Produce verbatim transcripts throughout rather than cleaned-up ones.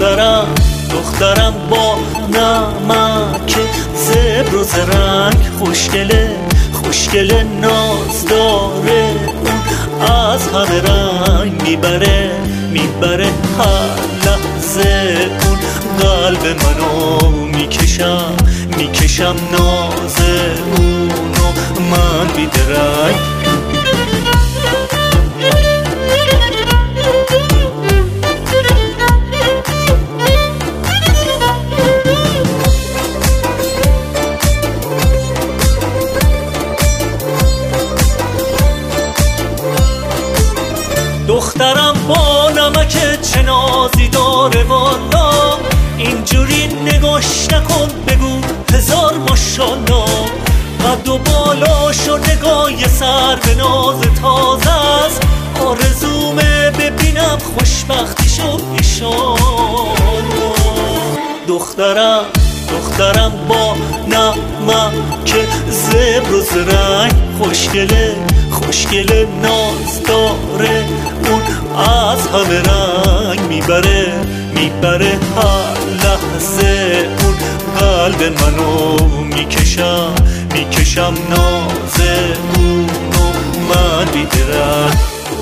دخترم دخترم با نمک زبر و زرنگ، خوشگله خوشگله ناز داره، اون از همه رنگ میبره میبره هر لحظه، اون قلب منو میکشم میکشم ناز اونو من بیدرنگ. دخترم با نمک چه نازی داره والا، اینجوری نگاش نکن بگو هزار ماشالله، قد و بالاش و نگاه سر به ناز تازه است، آرزومه ببینم خوشبختیشو ایشالله. دخترم دخترم با نمک زبر و زرنگ، خوشگله خوشگله ناز داره، اون از همه رنگ میبره میبره هر لحظه، اون قلب منو میکشم میکشم ناز اونو من بیدرنگ.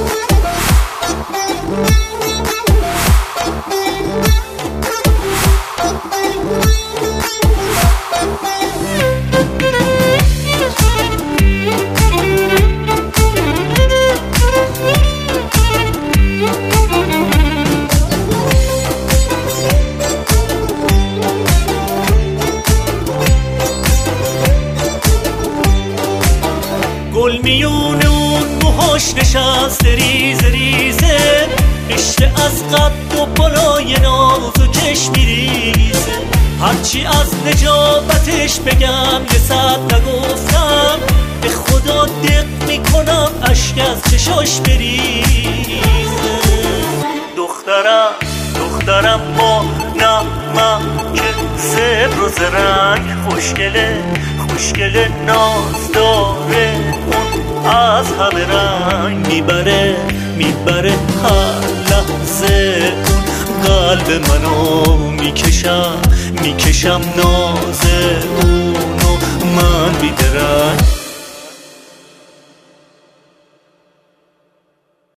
گل میون اون موهاش نشست ریز ریزه، رشته از قد و بالای ناز و چشم میریزه، هرچی از نجابتش بگم یه صد نگفتم، به خدا دق میکنم اشک از چشاش بریزه. دخترم دخترم با نمک زبر و زرنگ، خوشگله خوشگله ناز داره، اون از همه رنگ میبره میبره هر لحظه، اون قلب منو میکشم میکشم ناز اون